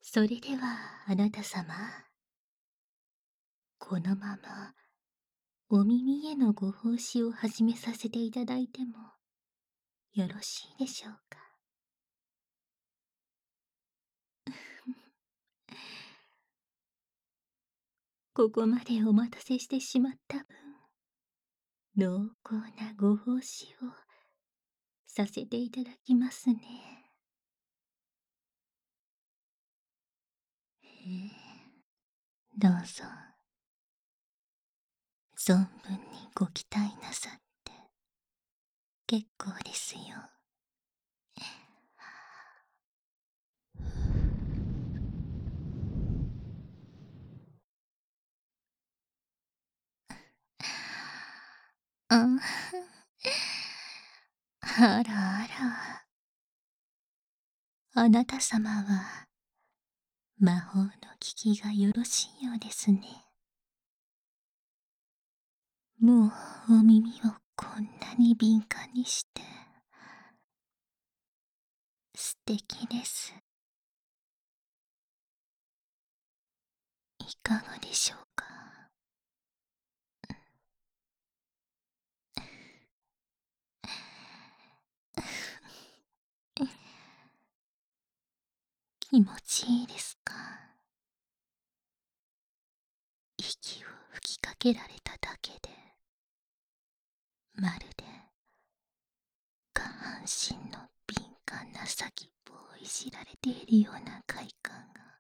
それではあなた様、このままお耳へのご奉仕を始めさせていただいてもよろしいでしょうか。ここまでお待たせしてしまった分、濃厚なご奉仕をさせていただきますね。どうぞ存分にご期待なさって結構ですよ。ああらあら、あなた様は魔法の効きがよろしいようですね。もうお耳をこんなに敏感にして素敵です。いかがでしょうか。気持ちいいですか。息を吹きかけられただけでまるで下半身の敏感な先っぽをいじられているような快感が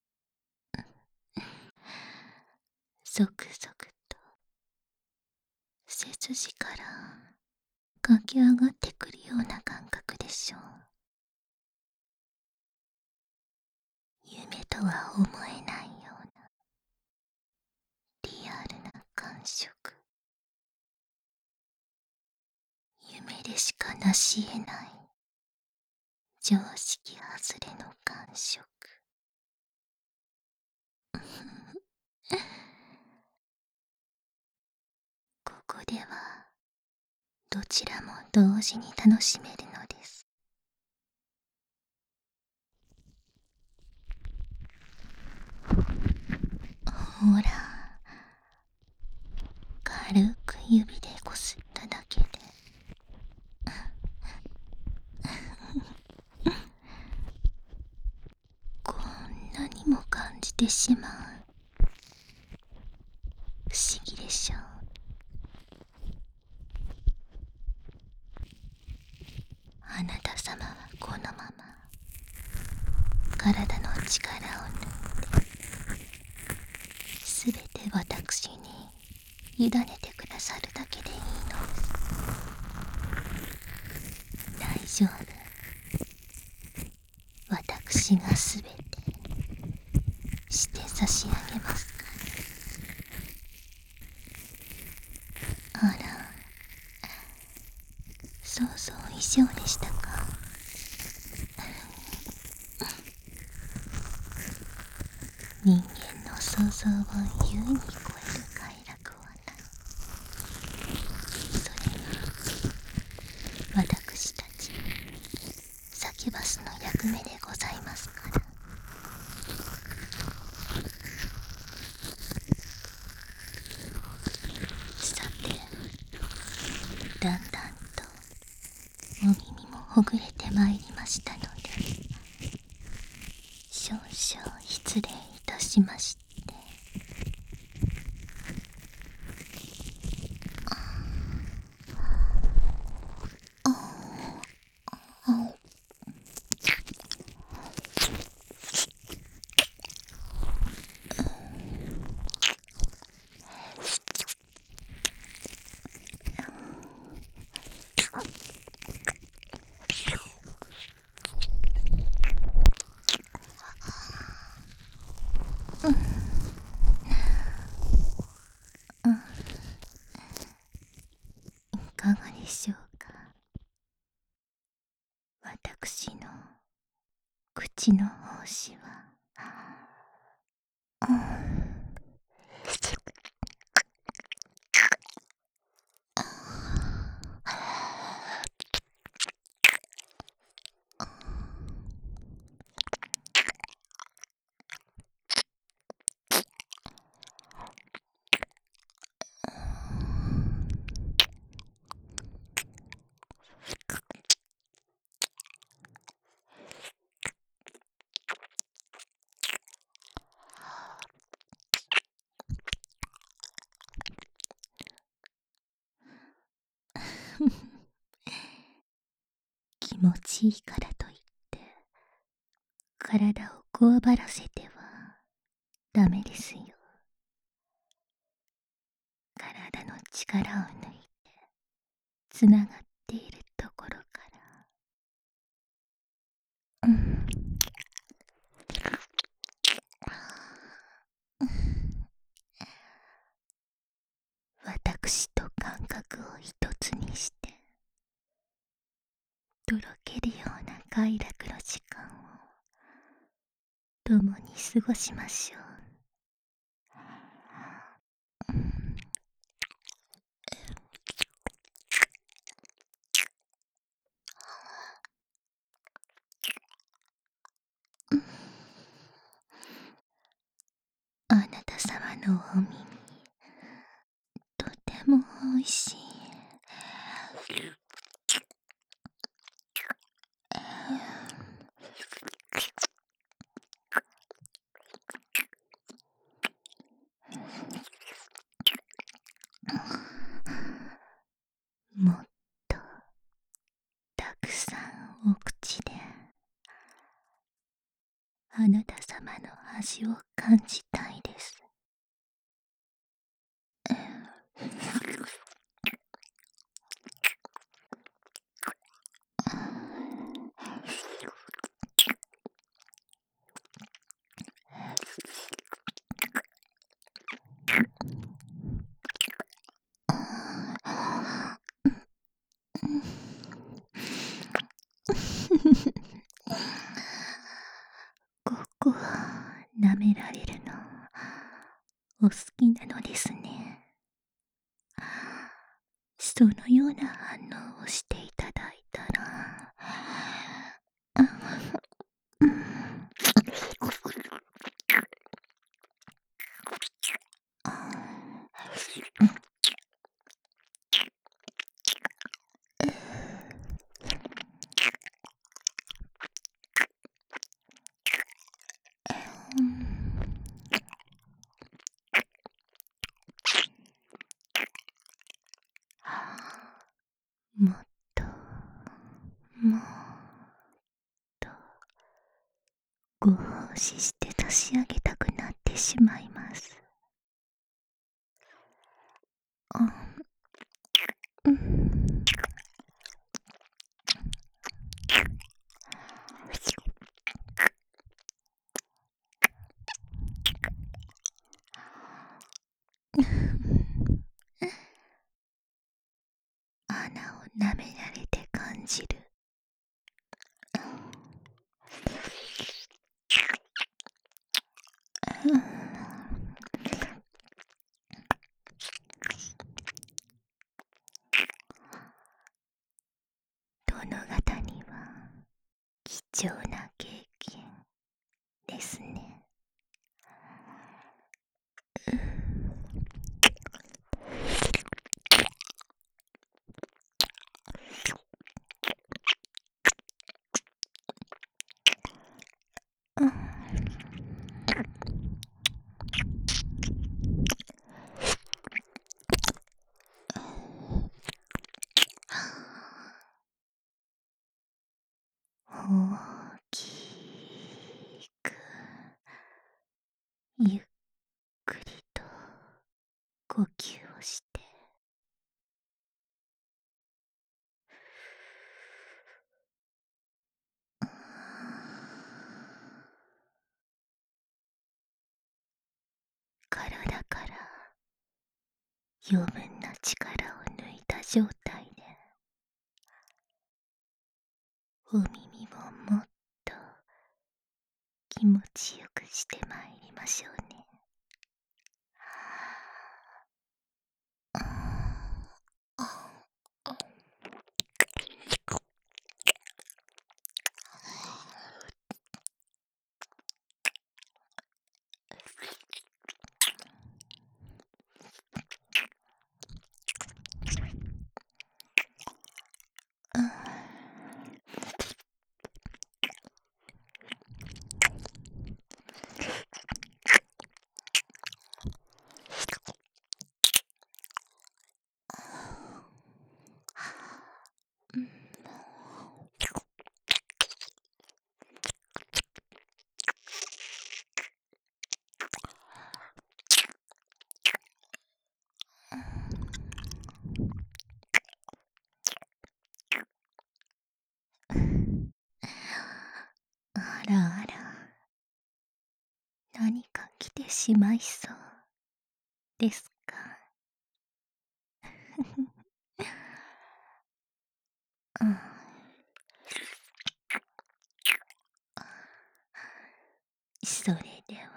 ゾクゾクと背筋から駆け上がってくるような感覚でしょう。夢とは思えないようなリアルな感触。夢でしかなし得ない常識外れの感触。ここではどちらも同時に楽しめるのです。ほら、軽く指でこすっただけでこんなにも感じてしまう。不思議でしょう。あなた様はこのまま体の力を抜いてすべて私に委ねてくださるだけでいいのです。大丈夫。私がすべてして差し上げますから。あら、想像以上でしたか。人間の想像を優に超える快楽はない。それが私たちサキュバスの役目でございますから。さて、だんだんとお耳もほぐれてまいりましたので、少々失礼いたしまして。いかがでしょうか。私の口の胞子はちいいからといって体をこわばらせてはダメですよ。体の力を抜いてつながっているところから、私と感覚を一つにしてとろけるような快楽の時間を共に過ごしましょう。あなた様のお耳、とてもおいしい。もっとたくさんお口であなた様の味を感じたいです。ここ舐められるのお好きなのですね。そのような反応をしていただいたら、もっともっとご奉仕して差し上げたくなってしまいます。穴を舐められて感じる。殿方には貴重な経験ですね。大きくゆっくりと呼吸をして、体から余分な力を抜いた状態でお耳ももっと気持ちよくしてまいりましょうね。 何か来てしまいそうですか？うん、それでは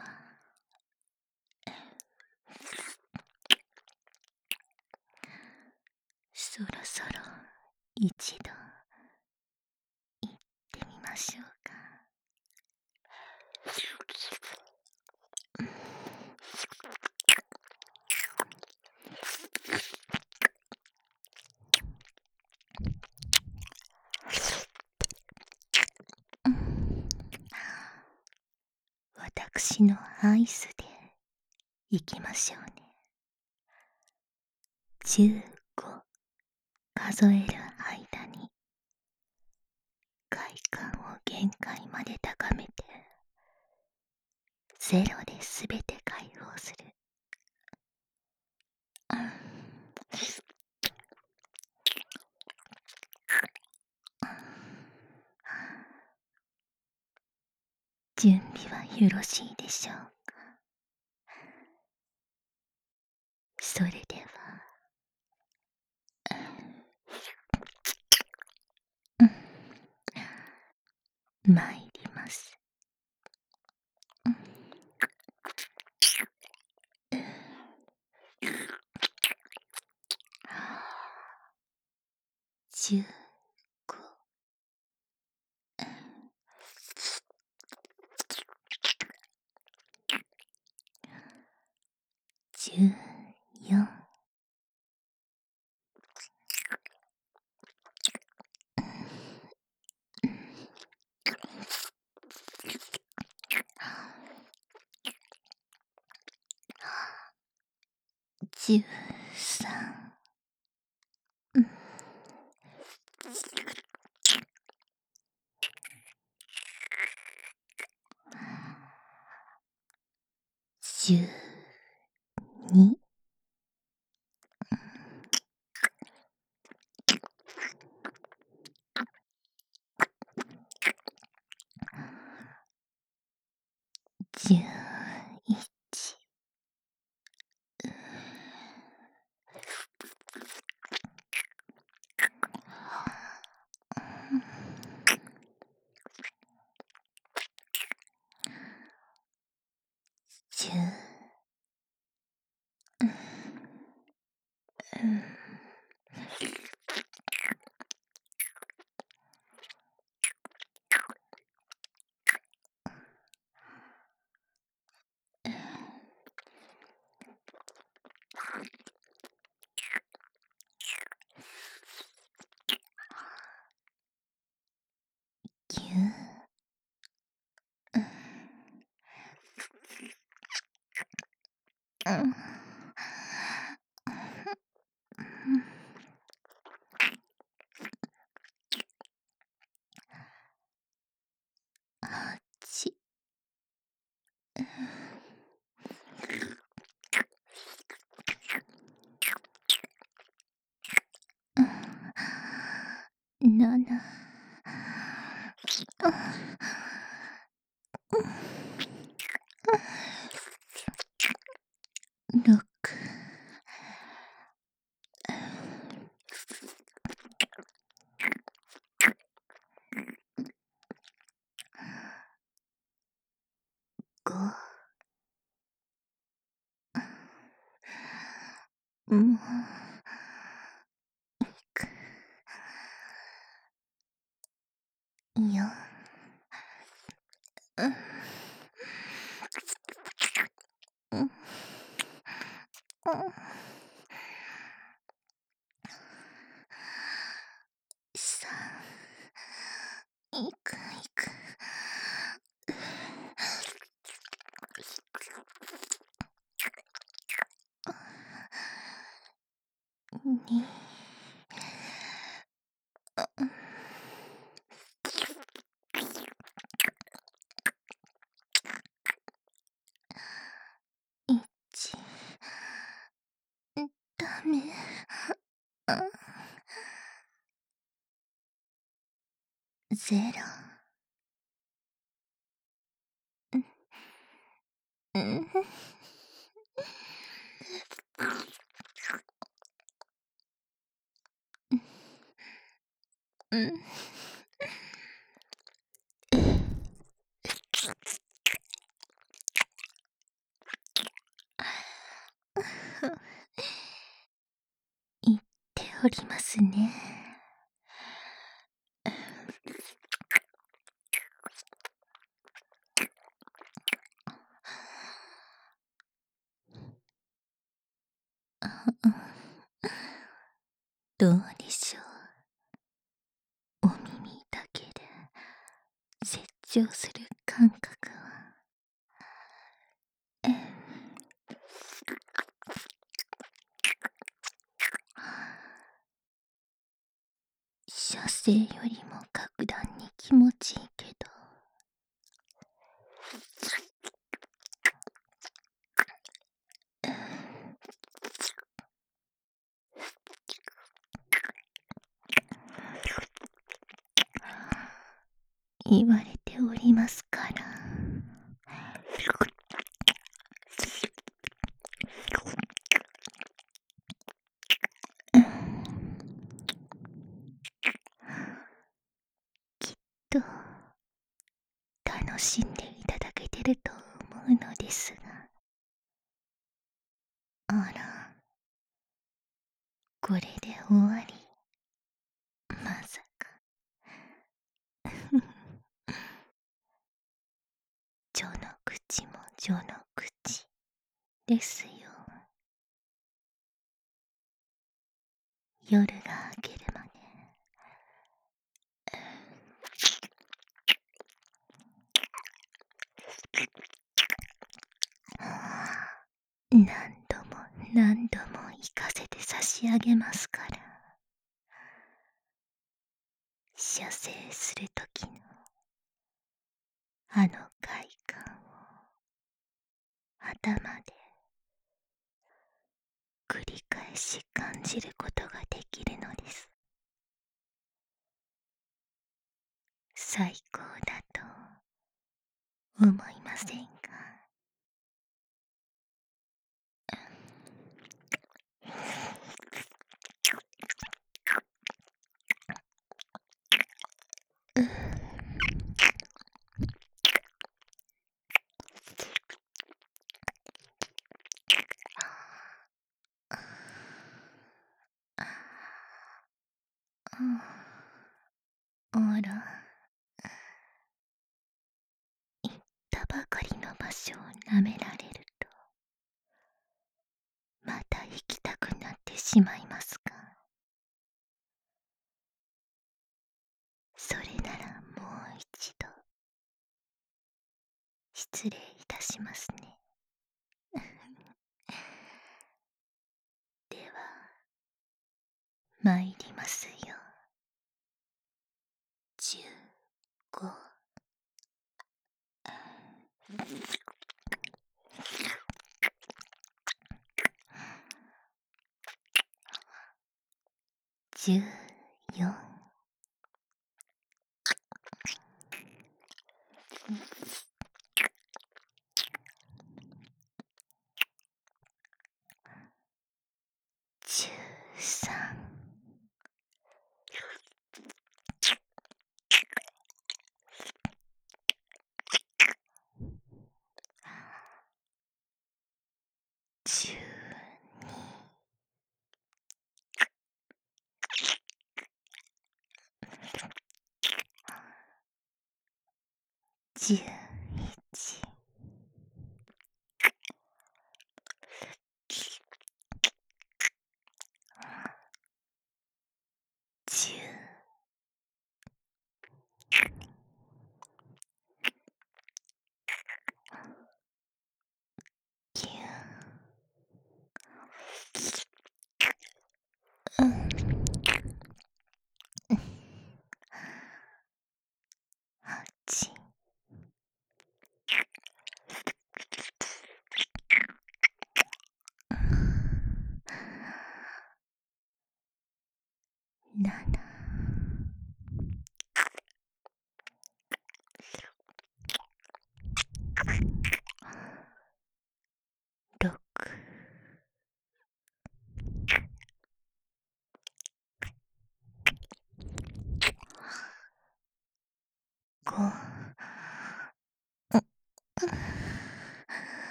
そろそろ一度行ってみましょうか。私の合図で行きましょうね。15数える間に快感を限界まで高めてゼロで全て解放する。準備はよろしいでしょうか？それでは参ります。15、14、13、12、11、10、9、8、7、6、5、もうく、4、3、いくいく、2、1、ダメ、0。 うん。うん。言っておりますね。どうでしょう。お耳だけで絶頂する感覚は。射精よりも格段に気持ちいいけど、言われておりますから。きっと楽しんでいただけてると思うのですが。あら、これで終わり。まさか。序の口も序の口ですよ。夜が明けるまで。何度も何度も行かせて差し上げますから。射精するときのあの快感を頭で繰り返し感じることができるのです。最高だと思いませんか。あら、行ったばかりの場所を舐められるとまた行きたくなってしまいますか。それならもう一度失礼いたしますね。では参りますよ。15、14、13、12、11、19、うん、8、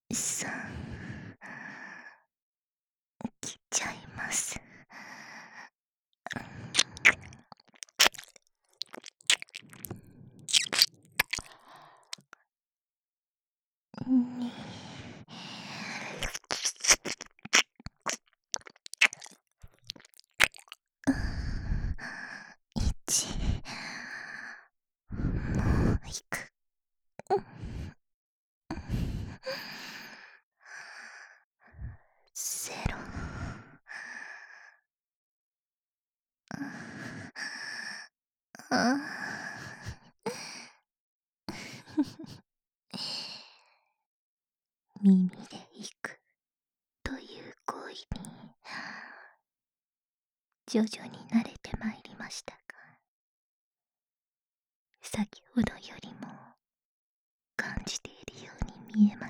さん、来ちゃいます。に、1、もう行く。0。あ耳で行くという行為に徐々に慣れてまいりましたが、先ほどよりも感じているように見えます。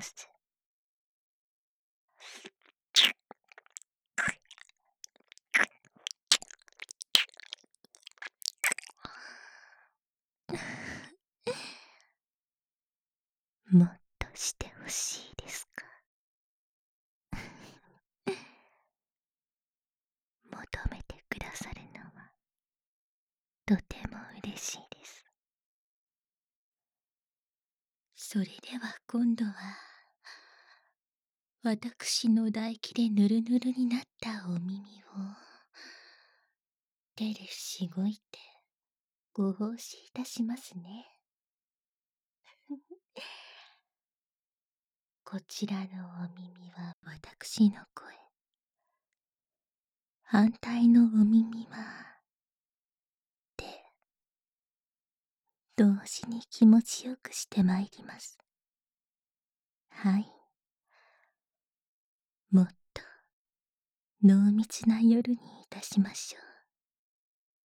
もっとしてほしいですか？求めてくださるのはとても嬉しいです。それでは今度は私の唾液でぬるぬるになったお耳を手でしごいてご奉仕いたしますね。こちらのお耳は私の声、反対のお耳は手、同時に気持ちよくしてまいります。はい。もっと濃密な夜にいたしましょう。